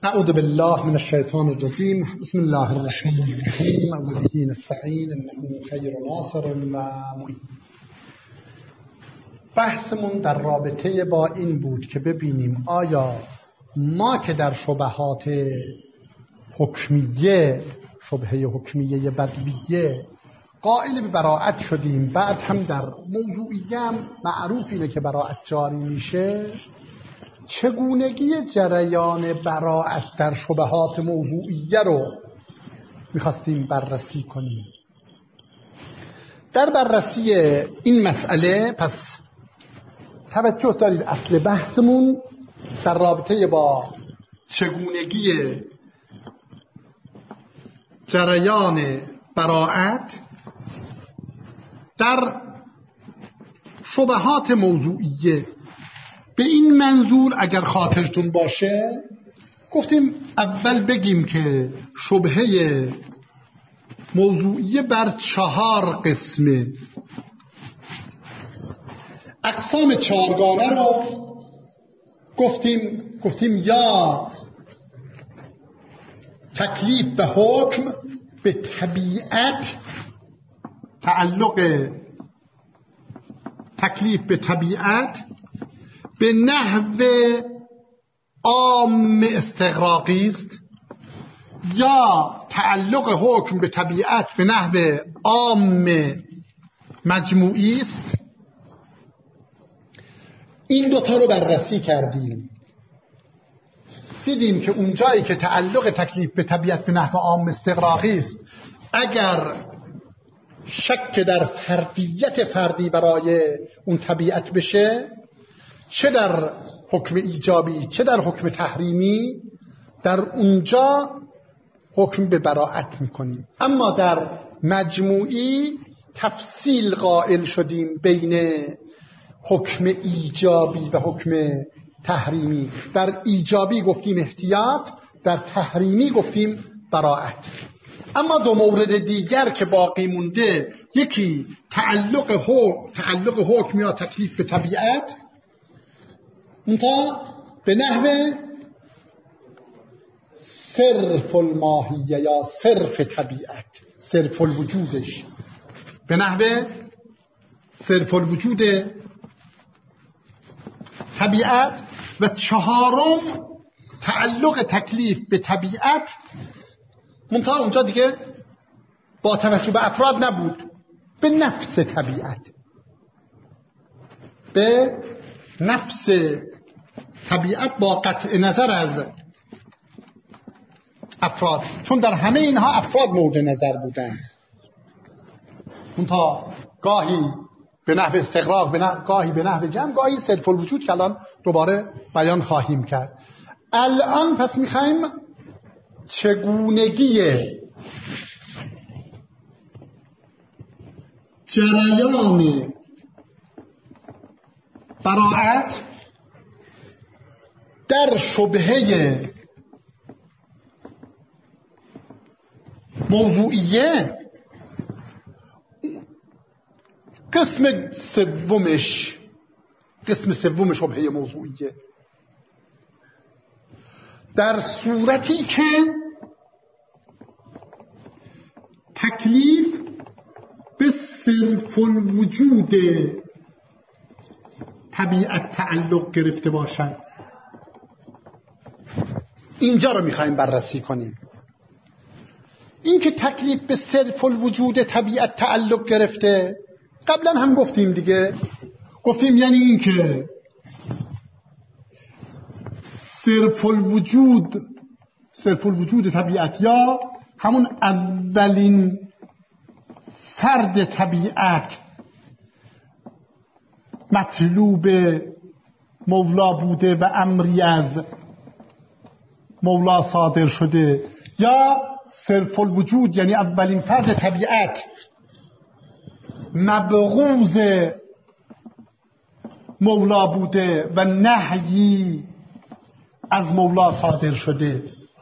أعوذ بالله من الشيطان الرجيم. بسم الله الرحمن الرحیم و به نستعین انه خیر ناصر و معین. بحثمون در رابطه با این بود که ببینیم آیا ما که در شبهات حکمیه، شبهه حکمیه بدویه قائل به براءت شدیم، بعد هم در موضوعیه هم معروف اینه که براءت جاری میشه، چگونگی جریان براءت در شبهات موضوعیه رو میخواستیم بررسی کنیم. در بررسی این مسئله پس توجه دارید، اصل بحثمون در رابطه با چگونگی جریان براءت در شبهات موضوعیه. به این منظور اگر خاطرتون باشه گفتیم اول بگیم که شبهه موضوعیه بر 4 قسمه. اقسام 4گانه رو گفتیم یا تکلیف و حکم به طبیعت، تعلق تکلیف به طبیعت به نحو عام استغراقی است، یا تعلق حکم به طبیعت به نحو عام مجموعی است. این دوتا رو بررسی کردیم، دیدیم که اونجایی که تعلق تکلیف به طبیعت به نحو عام استغراقی است، اگر شک در فردیت فردی برای اون طبیعت بشه، چه در حکم ایجابی چه در حکم تحریمی، در اونجا حکم به براءت میکنیم. اما در مجموعی تفصیل قائل شدیم بین حکم ایجابی و حکم تحریمی. در ایجابی گفتیم احتیاط، در تحریمی گفتیم براءت. اما دو مورد دیگر که باقی مونده، یکی تعلق حکم یا تکلیف به طبیعت منتها به نحو صرف الماهیه یا صرف طبیعت، صرف الوجودش، به نحو صرف الوجود طبیعت. و 4م تعلق تکلیف به طبیعت منتها اونجا دیگه با توجه به افراد نبود، به نفس طبیعت، به نفس طبیعت با قطع نظر از افراد، چون در همه اینها افراد مورد نظر بودند. منتها گاهی به نحو استغراق، گاهی به نحو جمع، گاهی صرف الوجود که الان دوباره بیان خواهیم کرد. الان پس میخوایم چگونگی جریان براءت در شبهه موضوعیه، قسم سوم شبهه موضوعیه، در صورتی که تکلیف به صرف الوجود طبیعت تعلق گرفته باشد. اینجا رو میخوایم بررسی کنیم. این که تکلیف به صرف الوجود طبیعت تعلق گرفته، قبلا هم گفتیم دیگه، گفتیم یعنی این که صرف الوجود طبیعت یا همون اولین فرد طبیعت مطلوب مولا بوده و امری از مولا صادر شده، یا صرف الوجود یعنی اولین فرد طبیعت مبغوض مولا بوده و نهی از مولا صادر شده.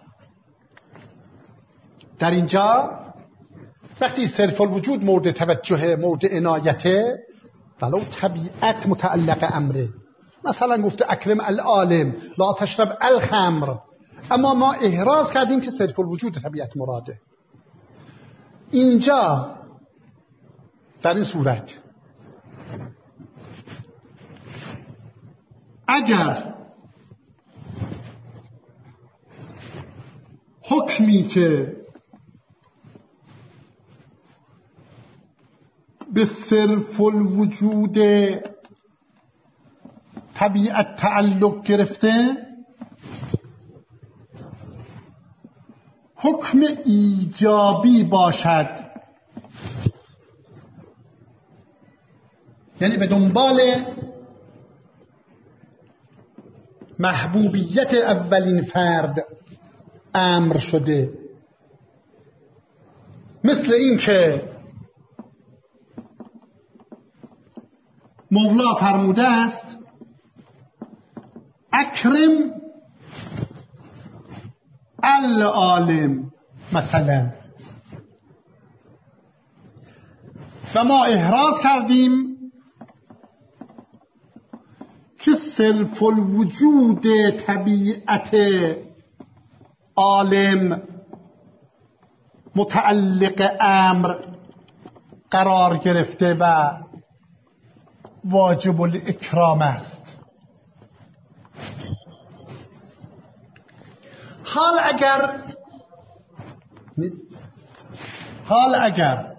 در اینجا وقتی صرف الوجود مورد توجه، مورد عنایته، ولو طبیعت متعلق امره، مثلا گفته اکرم العالم لا تشرب الخمر، اما ما احراز کردیم که صرف الوجود طبیعت مراده. اینجا در این صورت اگر حکمی که به صرف الوجود طبیعت تعلق گرفته حکم ایجابی باشد، یعنی به دنبال محبوبیت اولین فرد امر شده، مثل این که مولا فرموده است اکرم العالم مثلا، و ما احراز کردیم که صرف الوجود طبیعت عالم متعلق امر قرار گرفته و واجب الاکرام است. حال اگر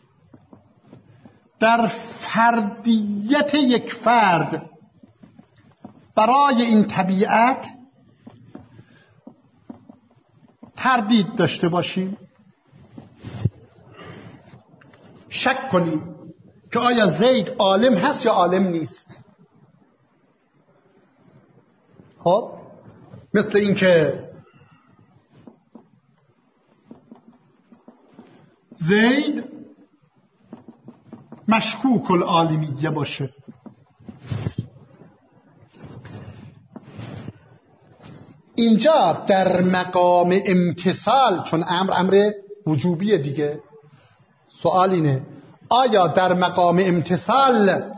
در فردیت یک فرد برای این طبیعت تردید داشته باشیم، شک کنیم که آیا زید عالم هست یا عالم نیست، خب مثل این که زید مشکوک العالمیه باشه، اینجا در مقام امتثال، چون امر وجوبیه دیگه، سوال اینه آیا در مقام امتثال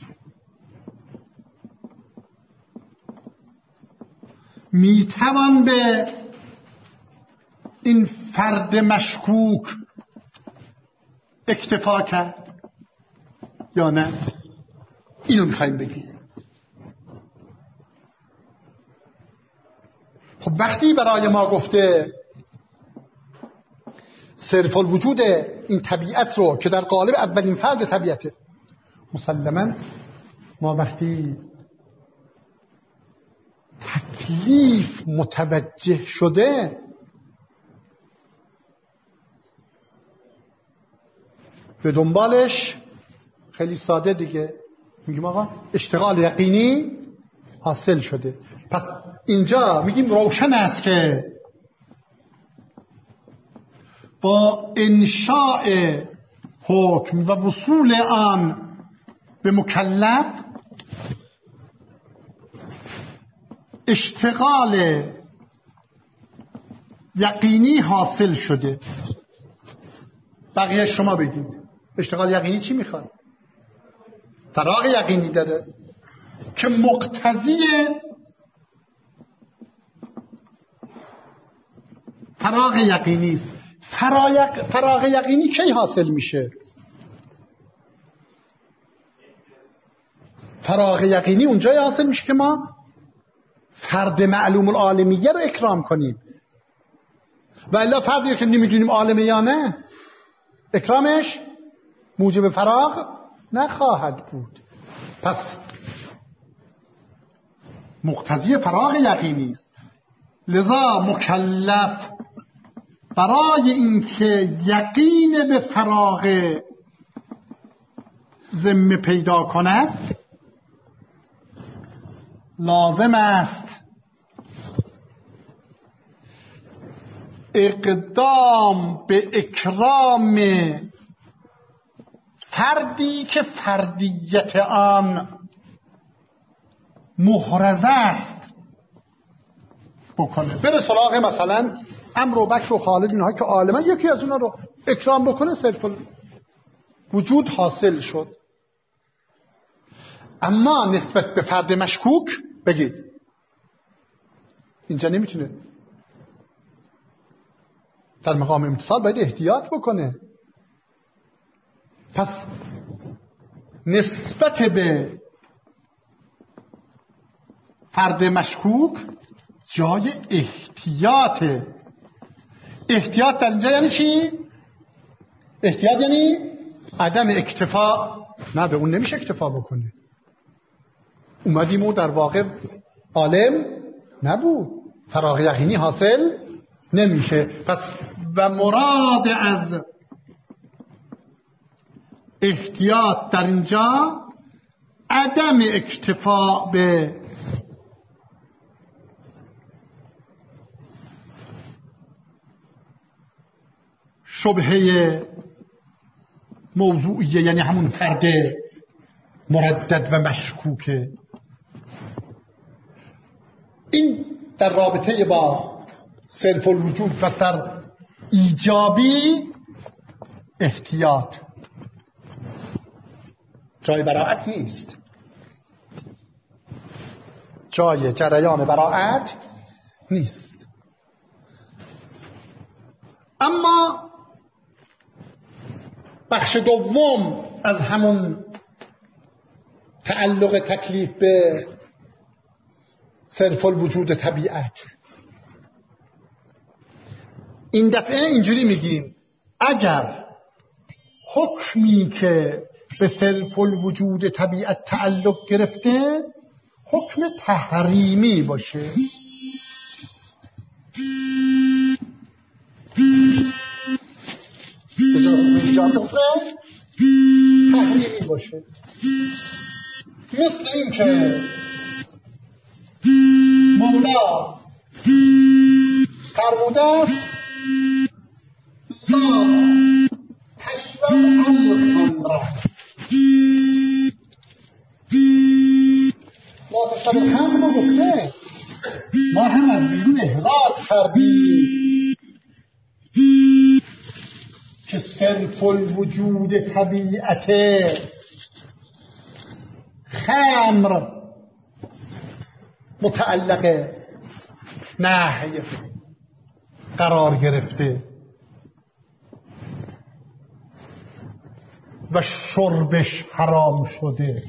میتوان به این فرد مشکوک اکتفا کرد یا نه؟ اینو میخوایم بگیم. خب وقتی برای ما گفته صرف الوجود این طبیعت رو که در قالب اولین فرد طبیعته، مسلماً ما وقتی تکلیف متوجه شده به دنبالش خیلی ساده دیگه میگیم آقا اشتغال یقینی حاصل شده. پس اینجا میگیم روشن است که با انشاء حکم و وصول آن به مکلف اشتغال یقینی حاصل شده. بقیه شما بگید اشتغال یقینی چی میخواد؟ فراغ یقینی داره که مقتضی فراغ یقینی است. فراغ یقینی کی حاصل میشه؟ فراغ یقینی اونجای حاصل میشه که ما فرد معلوم العالمیه رو اکرام کنیم، و الا فردی که نمیدونیم عالمه یا نه اکرامش موجب فراغ نخواهد بود. پس مقتضی فراغ یقینی است. لذا مکلف برای اینکه یقین به فراغ ذمه پیدا کند لازم است اقدام به اکرام فردی که فردیت آن محرزه است بکنه. بره سراغ مثلا عمرو و بکر و خالد، اینها که عالمن، یکی از اونها رو اکرام بکنه، صرف وجود حاصل شد. اما نسبت به فرد مشکوک بگید اینجا نمیتونه، در مقام امتصال باید احتیاط بکنه. پس نسبت به فرد مشکوک جای احتیاطه. احتیاط در اینجا یعنی چی؟ احتیاط یعنی عدم اکتفا. نه، به اون نمیشه اکتفا بکنه. اومدیم و در واقع عالم نبود، فراغ یقینی حاصل نمیشه. پس و مراد از احتیاط در اینجا عدم اکتفا به شبهه موضوعیه، یعنی همون فرد مردد و مشکوکه. این در رابطه با صرف الوجود. پس در ایجابی احتیاط، جای براعت نیست، جای جریان براعت نیست. اما بخش دوم از همون تعلق تکلیف به صرف الوجود طبیعت، این دفعه اینجوری میگیم اگر حکمی که به صرف الوجود طبیعت تعلق گرفته حکم تحریمی باشه، تحریمی باشه، مثل این که مولا فرموده است لا تشرب الخمر، لا تشرب الخمر رو گفته، ما هم از بیرون احراز کردیم که صرف الوجود طبیعت خمر متعلق نهی قرار گرفته و شربش حرام شده.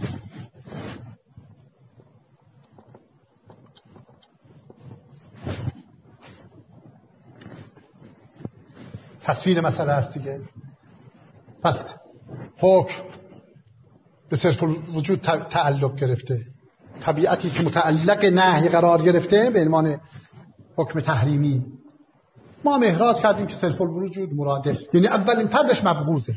تصویر مسئله هست دیگه. پس حکم به صرف الوجود تعلق گرفته، طبیعتی که متعلق نهی قرار گرفته به عنوان حکم تحریمی، ما هم احراز کردیم که صرف الوجود مراده، یعنی اولین فردش مبغوضه،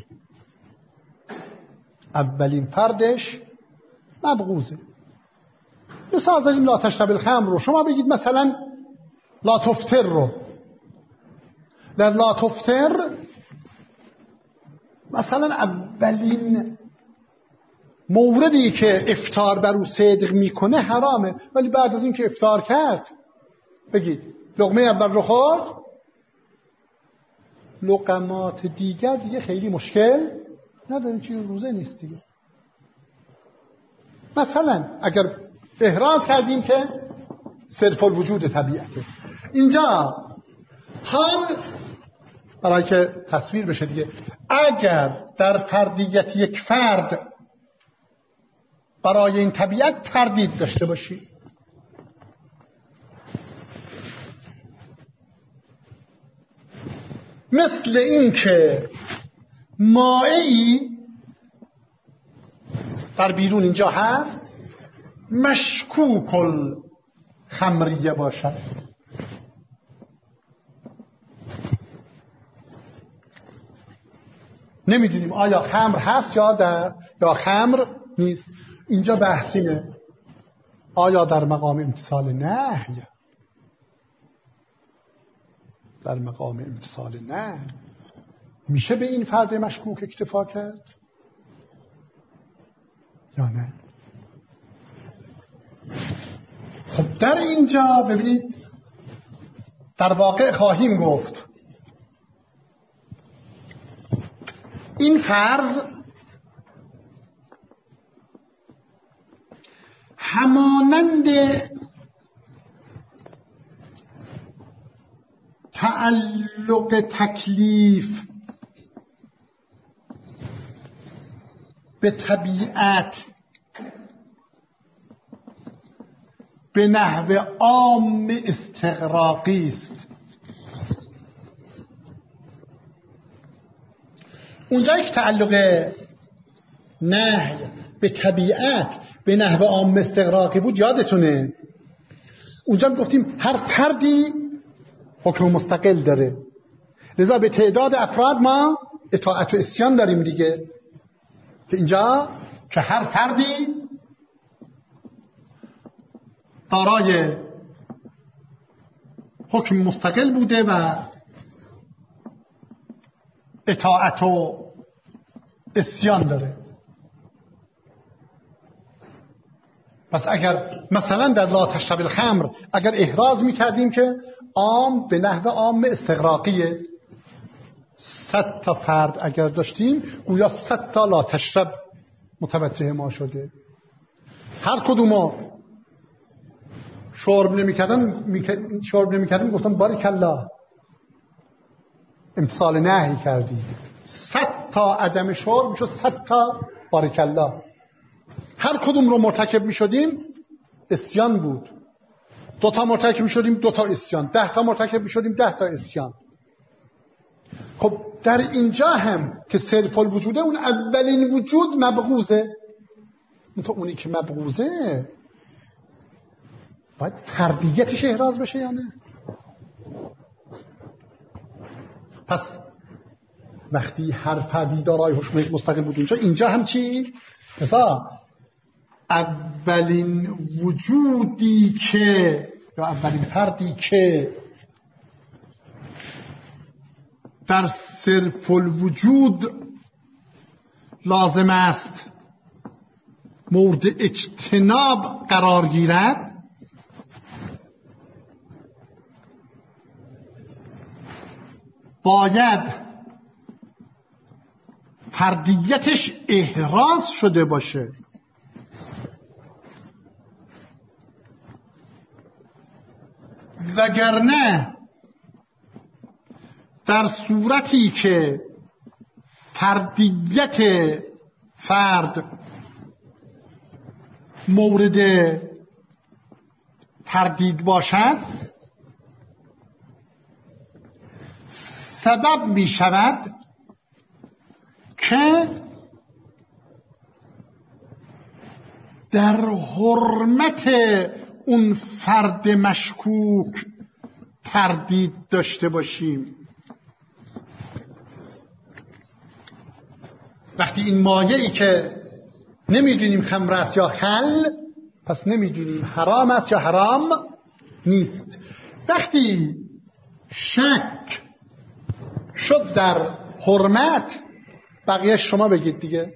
اولین فردش مبغوضه. مثال زدیم لا تشرب الخمر رو، شما بگید مثلا لا تفطر رو، در لا تفطر مثلا اولین موردی که افطار بر او صدق میکنه حرامه، ولی بعد از این که افطار کرد بگید لقمه اول رو خورد، لقمات دیگر دیگه خیلی مشکل نداره، چیز روزه نیست دیگه. مثلا اگر احراز کردیم که صرف الوجود طبیعته، اینجا هم برای که تصویر بشه دیگه، اگر در فردیت یک فرد برای این طبیعت تردید داشته باشی، مثل این که مائعی در بیرون اینجا هست مشکوک الخمریه باشد، نمیدونیم آیا خمر هست یا خمر نیست. اینجا بحثینه آیا در مقام امتصال نهی، در مقام امتصال نهی میشه به این فرد مشکوک اکتفا کرد یا نه؟ خب در اینجا ببینید در واقع خواهیم گفت این فرض همانند تعلق تکلیف به طبیعت به نحو عام استغراقی است. اونجایی که تعلق نهی به طبیعت به نحو عام استغراقی بود یادتونه اونجا گفتیم هر فردی حکم مستقل داره، لذا به تعداد افراد ما اطاعت و عصیان داریم دیگه، که اینجا که هر فردی دارای حکم مستقل بوده و اطاعت و عصیان داره. پس اگر مثلا در لا تشرب الخمر اگر احراز میکردیم که عام به نحو عام استغراقیه، 100 تا فرد اگر داشتیم گویا 100 تا لا تشرب متوجه ما شده. هر کدوم شرب نمیکردن گفتم بارک الله امتثال نهی کردی. 100 تا عدم شرب میشد 100 تا بارک الله. هر کدوم رو مرتکب میشدیم عصیان بود. 2 تا مرتکب میشدیم 2 تا عصیان، 10 تا مرتکب میشدیم 10 تا عصیان. خب در اینجا هم که صرف الوجوده اون اولین وجود مبغوضه، اونی که مبغوضه باید فردیتش احراز بشه یا نه؟ پس وقتی هر فردی دارای حکم مستقل بود اینجا هم چی؟ مثلا اولین وجودی که یا اولین فردی که در صرف الوجود لازم است مورد اجتناب قرار گیرد باید فردیتش احراز شده باشه. وگرنه در صورتی که فردیت فرد مورد تردید باشد سبب می شود که در حرمت اون فرد مشکوک تردید داشته باشیم. وقتی این مایعی که نمیدونیم خمر است یا خل، پس نمیدونیم حرام است یا حرام نیست. وقتی شک شد در حرمت، بقیه شما بگید دیگه.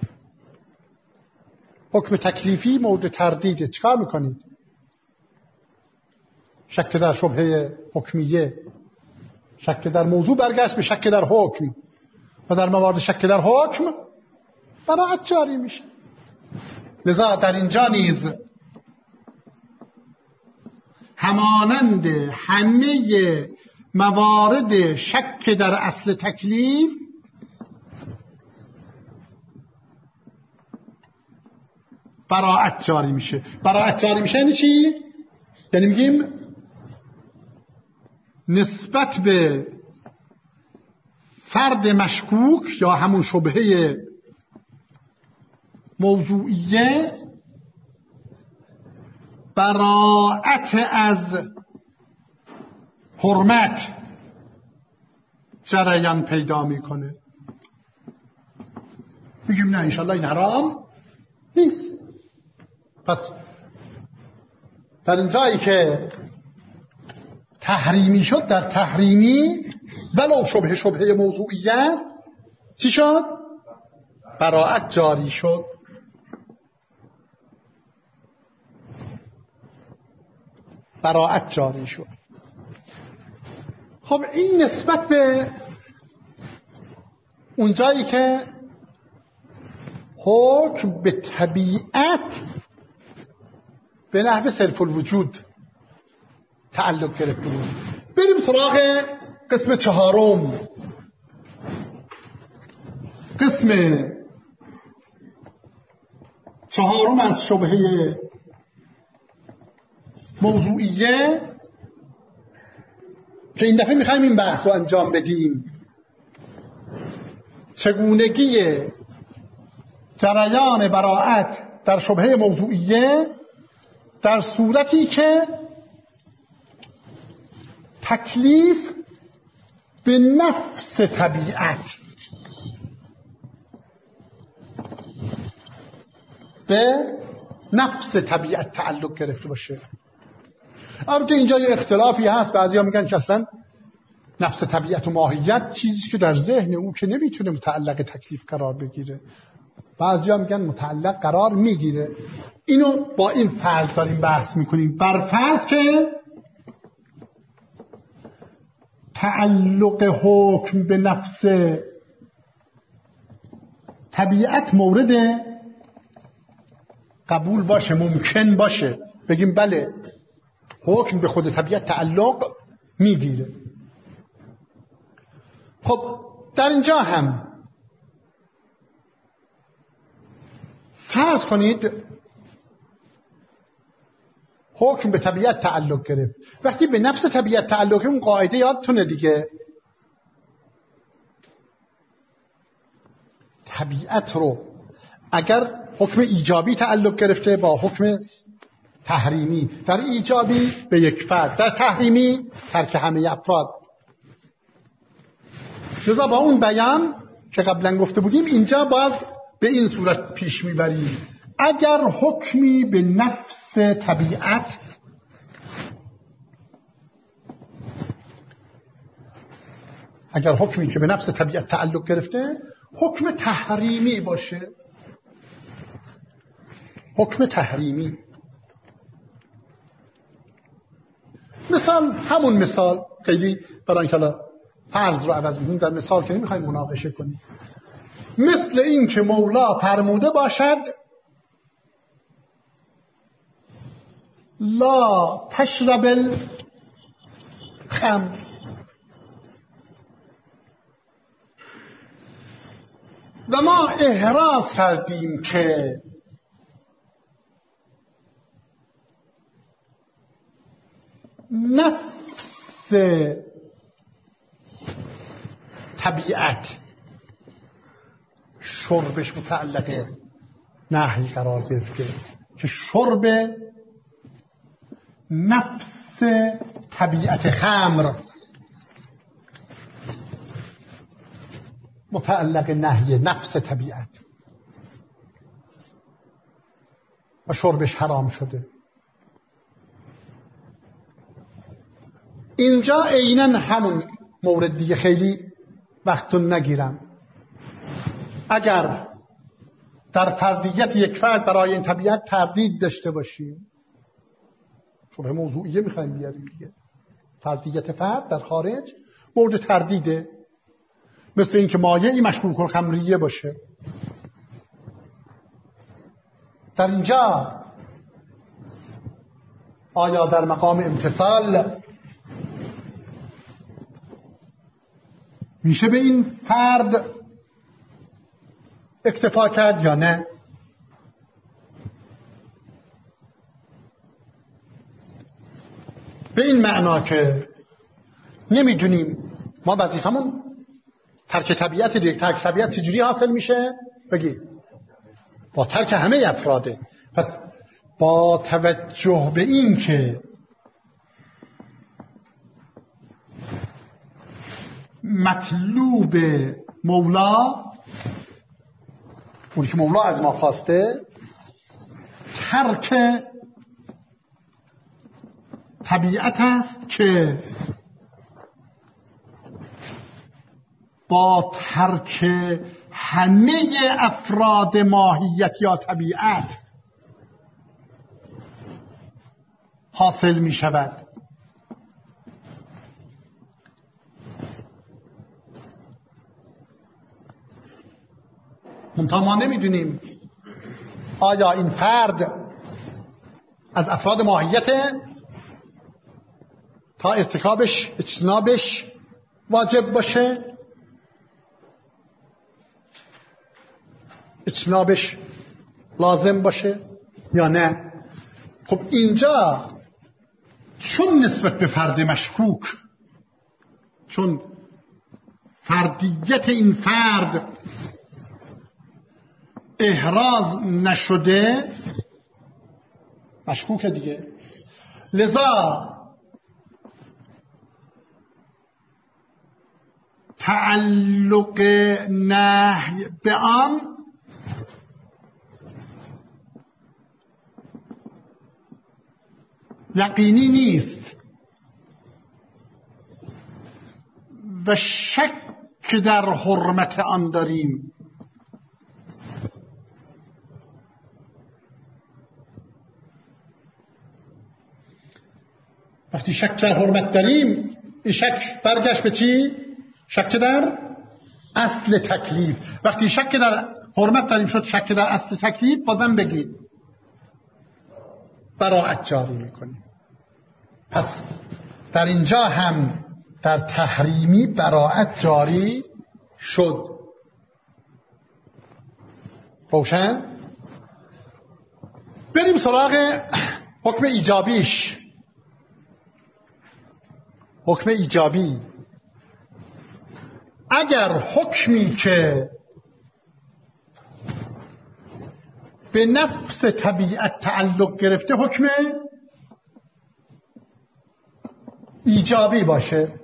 حکم تکلیفی مورد تردیده، چیکار میکنید؟ شک در شبهه حکمیه، شک در موضوع برگشت به شک در حکم و در موارد شک در حکم براعت جاری میشه. لذا در اینجا نیز همانند همه موارد شک در اصل تکلیف براعت جاری میشه. براعت جاری میشه یعنی چی؟ یعنی میگیم نسبت به فرد مشکوک یا همون شبهه موضوعیه براعت از حرمت جریان پیدا میکنه. میگیم نه انشالله این حرام نیست. پس در این جایی که تحریمی شد در تحریمی ولو شبهه موضوعیه است چی شد؟ براعت جاری شد. براعت جاری شد. خب این نسبت به اونجایی که حکم به طبیعت به نحو صرف الوجود تعلق گرفته بود. بریم سراغ قسم چهارم، از شبهه موضوعیه که این دفعه میخوایم این بحث رو انجام بدیم. چگونگی جریان براءت در شبهه موضوعیه در صورتی که تکلیف به نفس طبیعت تعلق گرفته باشه. البته اینجا یه اختلافی هست، بعضیا میگن که اصلا نفس طبیعت و ماهیت چیزی که در ذهن او که نمیتونه متعلق تکلیف قرار بگیره، بعضیا میگن متعلق قرار میگیره. اینو با این فرض داریم بحث میکنیم، بر فرض که تعلق حکم به نفس طبیعت مورد قبول باشه، ممکن باشه بگیم بله حکم به خود طبیعت تعلق میگیره. خب در اینجا هم فرض کنید حکم به طبیعت تعلق گرفت. وقتی به نفس طبیعت تعلق، اون قاعده یادتونه دیگه، طبیعت رو اگر حکم ایجابی تعلق گرفته با حکم تحریمی، در ایجابی به یک فرد، در تحریمی ترک همه افراد. لذا با اون بیان که قبلا گفته بودیم اینجا باز به این صورت پیش میبریم: اگر حکمی به نفس طبیعت اگر حکمی که به نفس طبیعت تعلق گرفته حکم تحریمی باشه، حکم تحریمی، مثال همون مثال، خیلی برای اینکه فرض رو عوض می‌کنیم در مثال که نمی‌خوایم مناقشه کنیم، مثل این که مولا فرموده باشد لا تشرب الخمر، و ما احراز کردیم که نفس طبیعت شربش متعلق نهی قرار گرفته که شرب نفس طبیعت خمر متعلق نهی نفس طبیعت و شربش حرام شده. اینجا عیناً همون مورد دیگه، خیلی وقتون نگیرم. اگر در فردیت یک فرد برای این طبیعت تردید داشته باشیم، شبهه موضوعیه میخوایم بیاریم دیگه، فردیت فرد در خارج مورد تردیده، مثل این که مایعی مشبوه الخمریه باشه. در اینجا آیا در مقام امتثال میشه به این فرد اکتفا کرد یا نه؟ به این معنا که نمیدونیم ما وظیفمون ترک طبیعت دیگه. ترک طبیعت چجوری حاصل میشه؟ بگی با ترک همه افراده. پس با توجه به این که مطلوب مولا، اونی که مولا از ما خواسته، ترک طبیعت است که با ترک همه افراد ماهیت یا طبیعت حاصل می شود. منتها ما نمیدونیم آیا این فرد از افراد ماهیت تا ارتکابش، اجتنابش واجب باشه، اجتنابش لازم باشه یا نه. خب اینجا چون نسبت به فرد مشکوک، چون فردیت این فرد احراز نشده، مشکوکه دیگه، لذا تعلق نهی به آن یقینی نیست و شک در حرمت آن داریم. وقتی شک در حرمت داریم، این شک برگشت به چی؟ شک در اصل تکلیف. وقتی شک در حرمت داریم شد شک در اصل تکلیف، بازم بگید براءت جاری میکنیم. پس در اینجا هم در تحریمی براءت جاری شد. روشن؟ بریم سراغ حکم ایجابیش. حکم ایجابی، اگر حکمی که به نفس طبیعت تعلق گرفته حکم ایجابی باشه،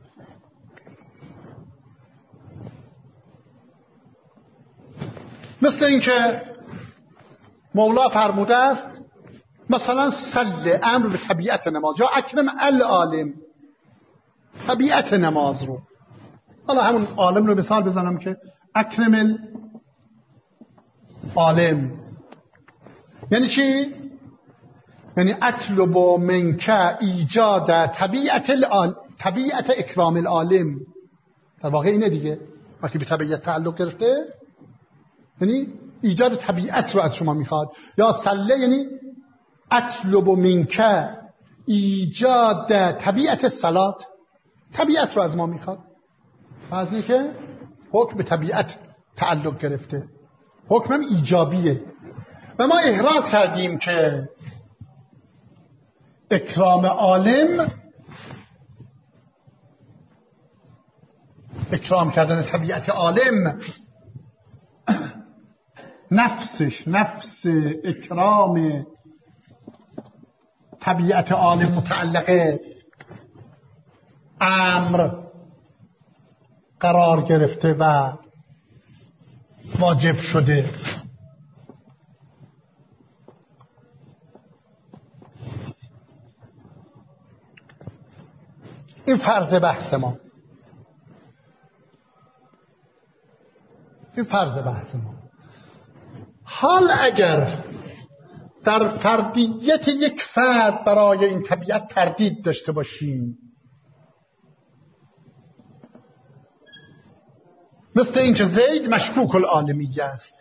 مثل اینکه مولا فرموده است مثلا صل، امر به طبیعت نماز، یا اکرم العالم، طبیعت نماز رو. حالا همون عالم رو مثال بزنم که اکرم العالم یعنی چی؟ یعنی اطلب منک ایجاد طبیعت اکرام العالم. در واقع اینه دیگه، وقتی به طبیعت تعلق گرفته یعنی ایجاد طبیعت رو از شما میخواد. یا صله یعنی اطلب منک ایجاد طبیعت صلات، طبیعت رو از ما میخواد. از اینه که حکم به طبیعت تعلق گرفته، حکمم ایجابیه. و ما احراز کردیم که اکرام عالم، اکرام کردن طبیعت عالم، نفسش، نفس اکرام طبیعت عالم متعلقه امر قرار گرفته و واجب شده. این فرض بحث ما، این فرض بحث ما. حال اگر در فردیت یک فرد برای این طبیعت تردید داشته باشیم، مثل اینکه زید مشکوک العالمیه است،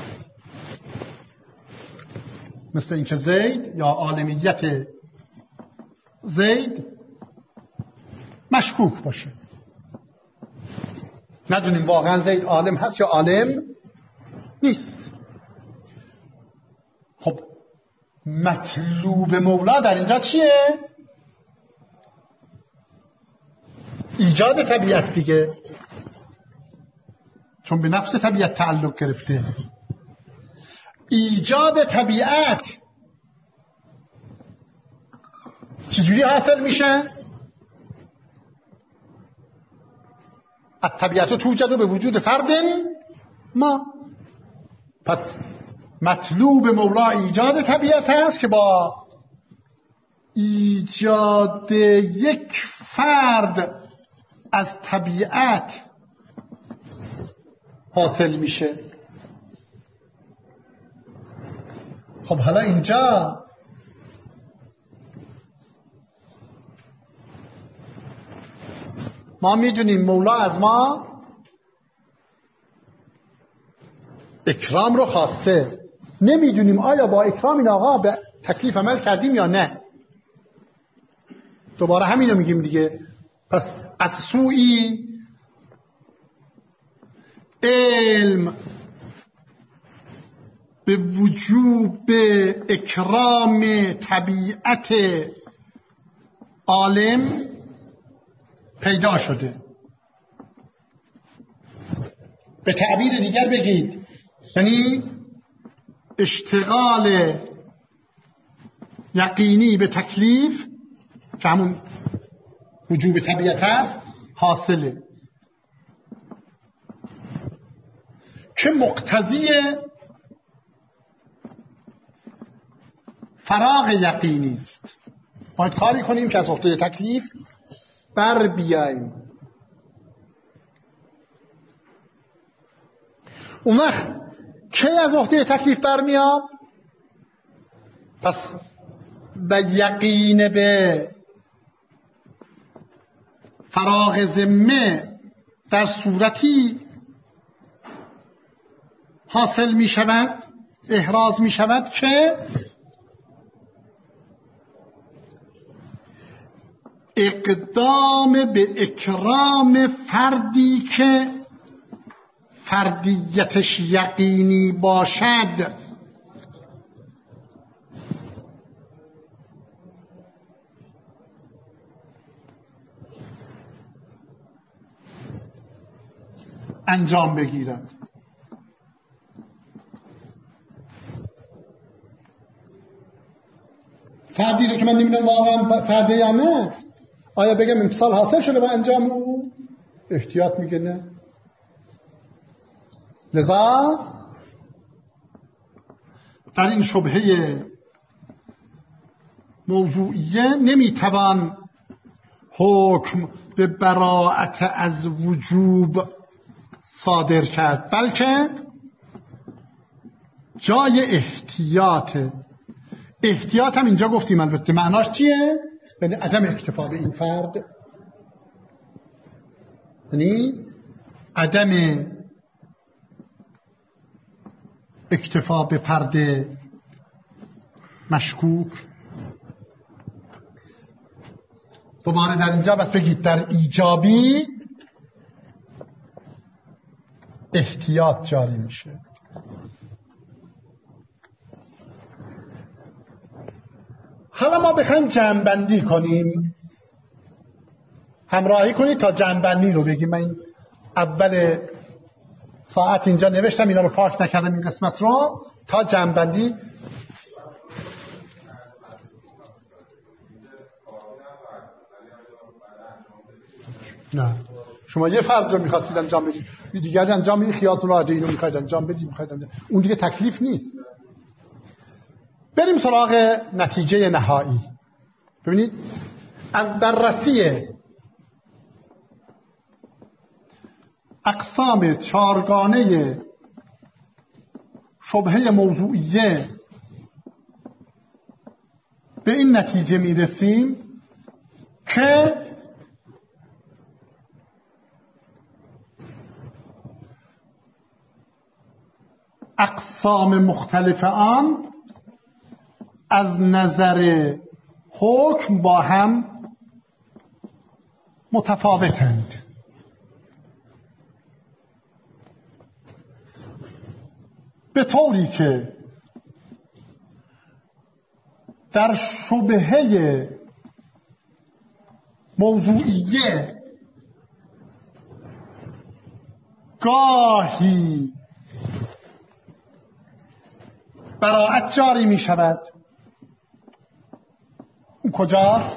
مثل اینکه زید یا عالمیت زید مشکوک باشه، ندونیم واقعا زید عالم هست یا عالم نیست. خب مطلوب مولا در اینجا چیه؟ ایجاد طبیعت دیگه، چون به نفس طبیعت تعلق گرفته. ایجاد طبیعت چجوری حاصل میشه؟ الطبیعت توجد به وجود فرد ما. پس مطلوب مولا ایجاد طبیعت است که با ایجاد یک فرد از طبیعت حاصل میشه. خب حالا اینجا ما میدونیم مولا از ما اکرام رو خواسته، نمیدونیم آیا با اکرام این آقا به تکلیف عمل کردیم یا نه. دوباره همینو میگیم دیگه. پس از سوی علم به وجوب اکرام طبیعت عالم پیدا شده. به تعبیر دیگر بگید، یعنی اشتغال یقینی به تکلیف که همون وجوب طبیعت است حاصله، که مقتضی فراغ یقینی است. باید کاری کنیم که از عهده تکلیف بر بیاییم. اون وقت کی از عهده تکلیف برمیام؟ پس به یقین به فراغ ذمه در صورتی حاصل می شود، احراز می شود که اقدام به اکرام فردی که فردیتش یقینی باشد انجام بگیرد. فردی رو که من نمیدونم واقعا فرده یا نه، آیا بگم امسال حاصل شده با انجام او؟ احتیاط میگه نه. لذا در این شبهه موضوعیه نمیتوان حکم به براءت از وجوب صادر کرد، بلکه جای احتیاط هم اینجا گفتیم. البته معناش چیه؟ یعنی عدم اکتفا به این فرد، یعنی عدم اکتفا به فرد مشکوک. دوباره در اینجا بس بگید در ایجابی احتیاط جاری میشه. حالا ما بخوایم جمع‌بندی کنیم، همراهی کنید تا جمع‌بندی رو بگیم. من اول ساعت اینجا نوشتم، اینا رو پاک نکردم این قسمت رو، تا جمع‌بندی. نه شما یه فرد رو می‌خواستید انجام بدید، دیگری انجام میدید، خیالتون راحته اینو می‌خواید انجام بدید، اون دیگه تکلیف نیست. بریم سراغ نتیجه نهایی. ببینید از بررسی اقسام چارگانه شبهه موضوعیه به این نتیجه میرسیم که اقسام مختلف آن از نظر حکم با هم متفاوتند. به طوری که در شبهه موضوعیه گاهی براءت جاری می شود. اون کجاست؟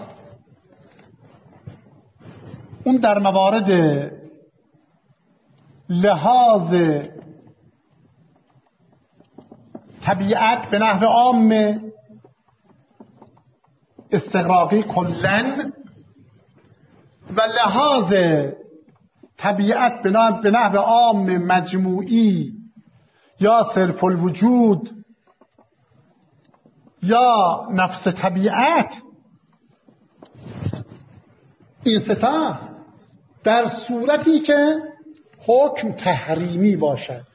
اون در موارد لحاظ طبیعت به نحو عام استغراقی کلن و لحاظ طبیعت به نحو عام مجموعی یا صرف الوجود یا نفس طبیعت. این ستا در صورتی که حکم تحریمی باشد،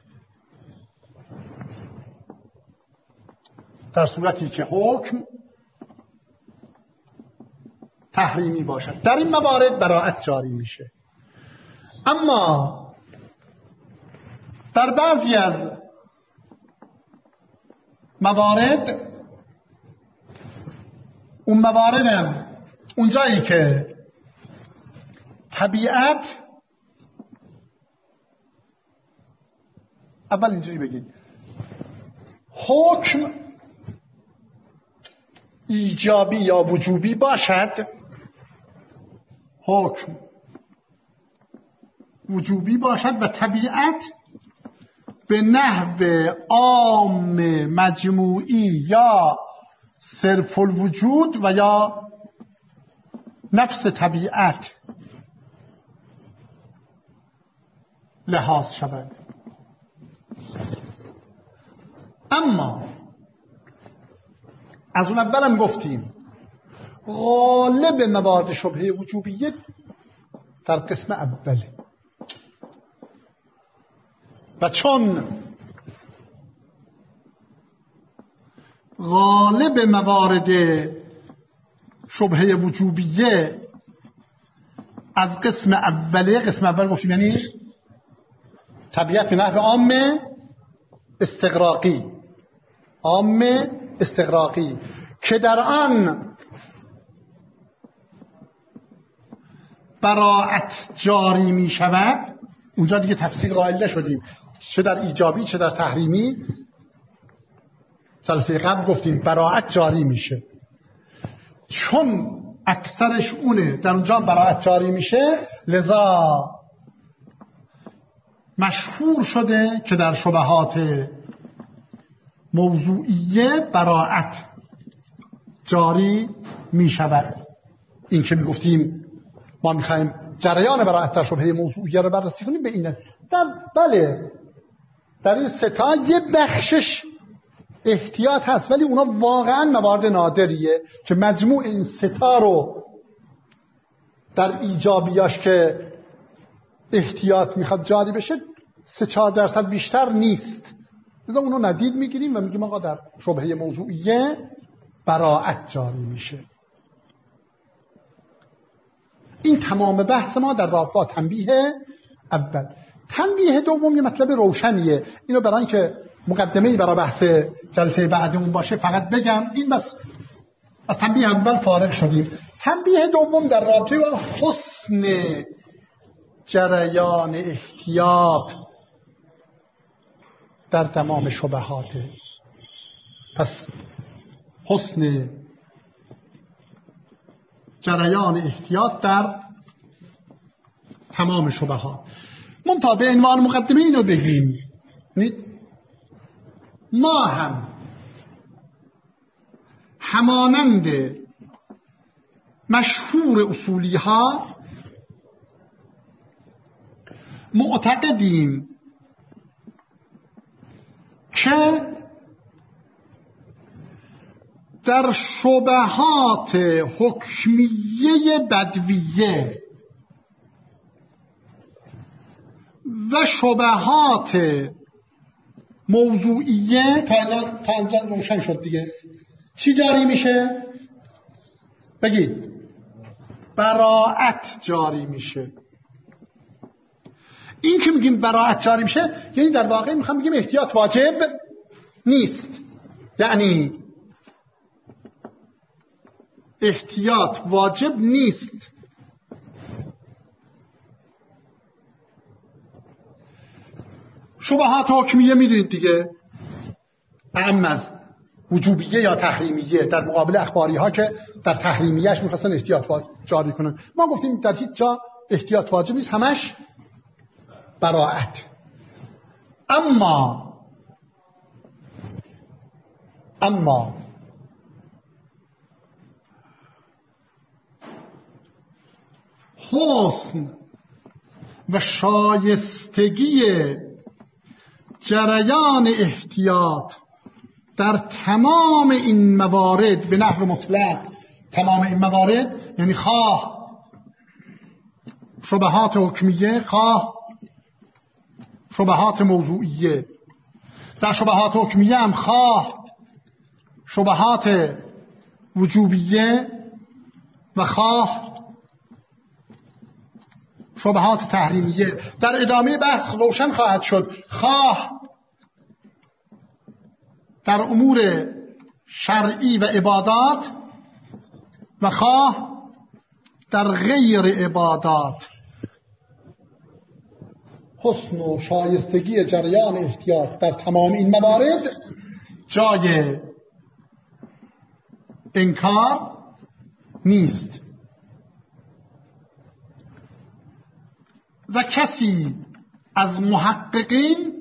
در صورتی که حکم تحریمی باشد. در این موارد براءت جاری میشه. اما در بعضی از موارد، اون مواردم اونجایی که طبیعت، اول اینجوری بگید، حکم ایجابی یا وجوبی باشد، حکم وجوبی باشد و طبیعت به نحو عام مجموعی یا صرف الوجود و یا نفس طبیعت لحاظ شود. اما از اون اولم گفتیم غالب موارد شبهه وجوبیه در قسم اوله و چون غالب موارد شبهه وجوبیه از قسم اوله، قسم اول گفتیم یعنی طبیعت به نحو عام استغراقی، عام استغراقی که در آن براءت جاری می شود، اونجا دیگه تفصیل قائل نشدیم چه در ایجابی چه در تحریمی. جلسه قبل گفتیم براءت جاری میشه، چون اکثرش اونه در اونجا براءت جاری میشه، لذا مشهور شده که در شبهات موضوعیه براءت جاری میشود. این که میگفتیم ما میخوایم جریان براءت در شبهه موضوعیه رو بررسی کنیم به اینه. بله در این ستا یه بخشش احتیاط هست، ولی اونا واقعا موارد نادریه که مجموع این ستا رو در ایجابیاش که احتیاط میخواد جاری بشه 3-4% بیشتر نیست. لذا اونو ندید میگیریم و میگیم آقا در شبهه موضوعیه براءت جاری میشه. این تمام بحث ما در رابطه با تنبیه اول. تنبیه دوم یه مطلب روشنیه، اینو برای اینکه مقدمه‌ای برای بحث جلسه بعدمون باشه فقط بگم. این بس از تنبیه اول فارغ شدیم. تنبیه دوم در رابطه با حسن جریان احتیاط در تمام شبهات. پس حسن جریان احتیاط در تمام شبهات. منتها به عنوان مقدمه اینو بگیم ما هم همانند مشهور اصولی ها معتقدیم که در شبهات حکمیه بدویه و شبهات موضوعیه تا اینجا روشن شد دیگه، چی جاری میشه؟ بگید. براءت جاری میشه. این که میگیم براءت جاری میشه یعنی در واقع میخوام بگیم احتیاط واجب نیست، یعنی احتیاط واجب نیست. شبهات حکمیه میدونید دیگه، اهم از وجوبیه یا تحریمیه در مقابل اخباری ها که در تحریمیهش میخواستن احتیاط جاری کنن. ما گفتیم در هیچ جا احتیاط واجب نیست، همش براءت. اما حسن و شایستگی جریان احتیاط در تمام این موارد به نحو مطلق، تمام این موارد یعنی خواه شبهات حکمیه خواه شبهات موضوعیه، در شبهات حکمیه هم خواه شبهات وجوبیه و خواه شبهات تحریمیه. در ادامه بحث روشن خواهد شد خواه در امور شرعی و عبادات و خواه در غیر عبادات حسن و شایستگی جریان احتیاط در تمام این موارد جای انکار نیست. و کسی از محققین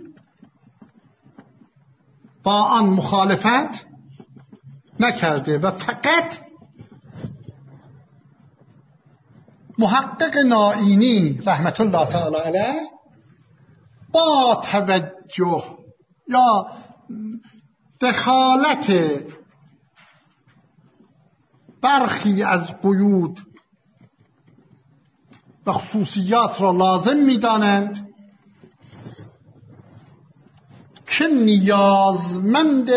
با آن مخالفت نکرده و فقط محقق نائینی رحمت الله تعالی علیه با توجه یا دخالت برخی از قیود و خصوصیات را لازم می‌دانند که نیازمند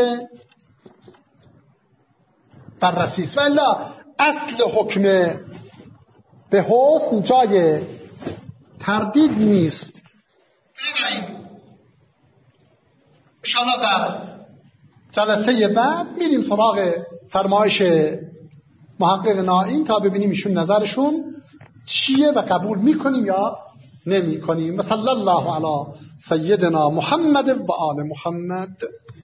بررسی است. والا اصل حکم به حسن جای تردید نیست. بنابراین انشاءالله در جلسه بعد میریم سراغ فرمایش محقق نائین تا ببینیم ایشون نظرشون چیه و قبول میکنیم یا نمیکنیم. صلی الله علی سیدنا محمد و آل محمد.